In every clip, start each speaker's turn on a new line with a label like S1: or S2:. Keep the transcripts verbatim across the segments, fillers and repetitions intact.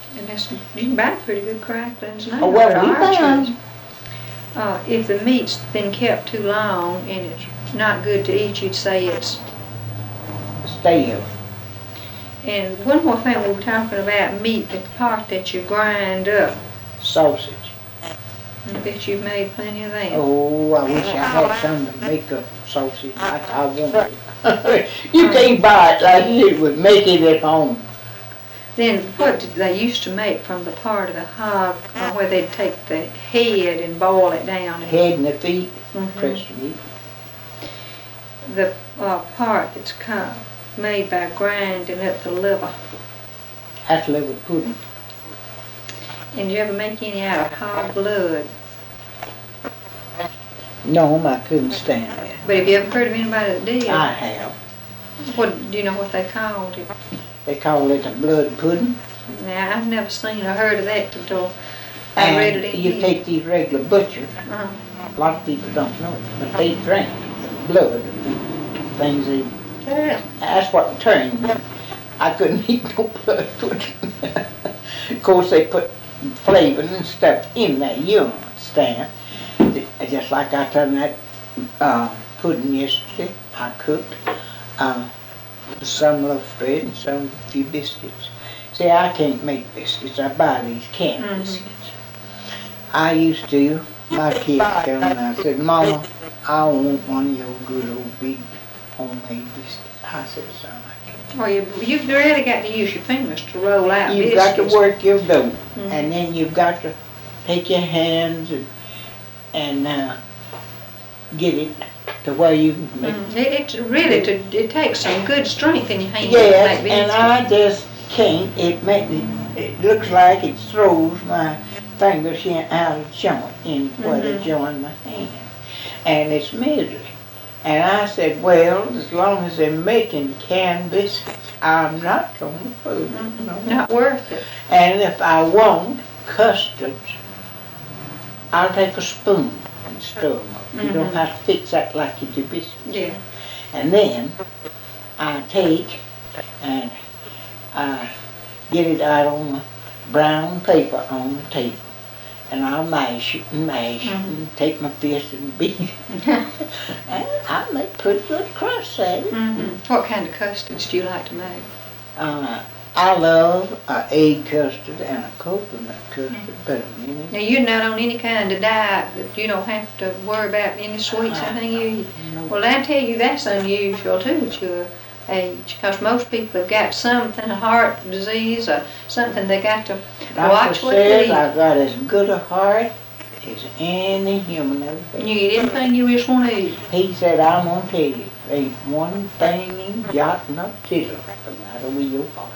S1: And that's, you can buy pretty good cracklings now.
S2: Oh, well,
S1: at
S2: we buy 'em.
S1: Archer's. Uh, if the meat's been kept too long and it's not good to eat, you'd say it's.
S2: Stale.
S1: And one more thing, we were talking about meat, the part that you grind up.
S2: Sausage.
S1: I bet you've made plenty of that.
S2: Oh, I wish I had some to make a sausage like I wanted. You can't buy it like you would make it at home.
S1: Then what did they used to make from the part of the hog uh, where they'd take the head and boil it down?
S2: Head and the feet,
S1: Mhm.
S2: pressed meat.
S1: The uh, part that's kind of made by grinding up the liver.
S2: That's liver pudding.
S1: And did you ever make any out of hog blood?
S2: No, I couldn't stand that.
S1: But have you ever heard of anybody that did?
S2: I have.
S1: What do you know what they called it?
S2: They call it a blood pudding.
S1: Now I've never seen or heard of that until I read it
S2: And
S1: in
S2: you
S1: here.
S2: take these regular butchers,
S1: Uh-huh.
S2: a lot of people don't know it, but they drink blood and things. They,
S1: Yeah.
S2: that's what turned me. I couldn't eat no blood pudding. Of course, they put flavor and stuff in there, you understand. Just like I done that uh, pudding yesterday, I cooked uh, some loaf bread and some few biscuits. See, I can't make biscuits. I buy these canned
S1: Mhm.
S2: biscuits. I used to. My kids come and I said, Mama, I want one of your good old big homemade biscuits. I said, son, I can't.
S1: Well, you, you've really got to use your fingers to roll out
S2: You've got to
S1: biscuits.
S2: work your dough,
S1: Mhm.
S2: and then you've got to take your hands and and uh, get it to where you can make.
S1: Mm, it, it's really, to, it takes some good strength in your hands
S2: Yes,
S1: to make
S2: and
S1: biscuits.
S2: I just can't. It make it, it looks like it throws my fingers in out of joint in where they
S1: Mhm.
S2: join my hand, and it's misery. And I said, well, as long as they're making canned biscuits, I'm not going to food them. no more.
S1: Not worth it.
S2: And if I want custards, I'll take a spoon and stir them up. You don't
S1: Mhm.
S2: have to fix that like you do biscuits.
S1: Yeah.
S2: And then I take and I get it out on the brown paper on the table. And I'll mash it and mash it
S1: Mhm.
S2: and take my fist and beat it. And I make pretty good crust at it.
S1: Mhm. What kind of custards do you like to make?
S2: Uh, I love an egg custard and a coconut custard better than
S1: Now,
S2: any.
S1: you're not on any kind of diet that you don't have to worry about any sweets or anything you eat.
S2: No.
S1: Well, I tell you, that's unusual too at your age, because most people have got something, heart disease or something they got to watch
S2: Doctor
S1: what they
S2: says
S1: eat.
S2: I've got as good a heart as any human ever
S1: And
S2: had.
S1: you eat anything you just want to eat.
S2: He said, I'm gonna tell you, ain't one thing jotting up tittle the matter with your heart.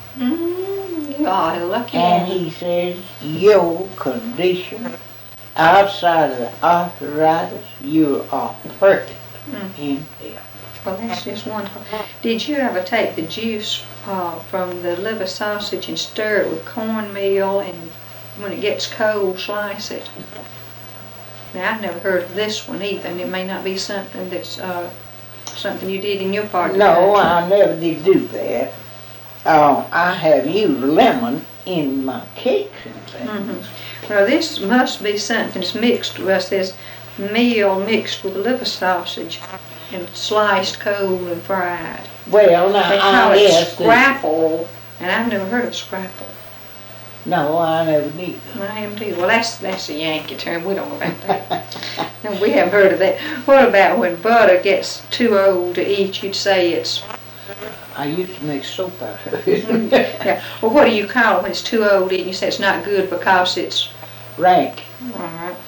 S1: Mm, you are a lucky
S2: And
S1: man.
S2: he says, your condition, outside of the arthritis, you are perfect
S1: Mm.
S2: in health.
S1: Well, that's just wonderful. Did you ever take the juice uh, from the liver sausage and stir it with cornmeal, and when it gets cold, slice it? Now, I've never heard of this one either, and it may not be something that's uh, something you did in your part of the
S2: No,
S1: country.
S2: I never did do that. Uh, I have used lemon in my cakes and things.
S1: Mhm. Well, this must be something that's mixed. Well, it says meal mixed with liver sausage and sliced cold and fried.
S2: Well, now,
S1: They call
S2: I
S1: it
S2: guess that,
S1: scrapple, and I've never heard of scrapple.
S2: no, I never did.
S1: I am too. Well, that's that's a Yankee term. We don't know about that. No, we haven't heard of that. What about when butter gets too old to eat? You'd say it's
S2: I used to make soap out of it.
S1: yeah. Well, what do you call it when it's too old to eat? And you say it's not good because it's
S2: Rank.
S1: all right.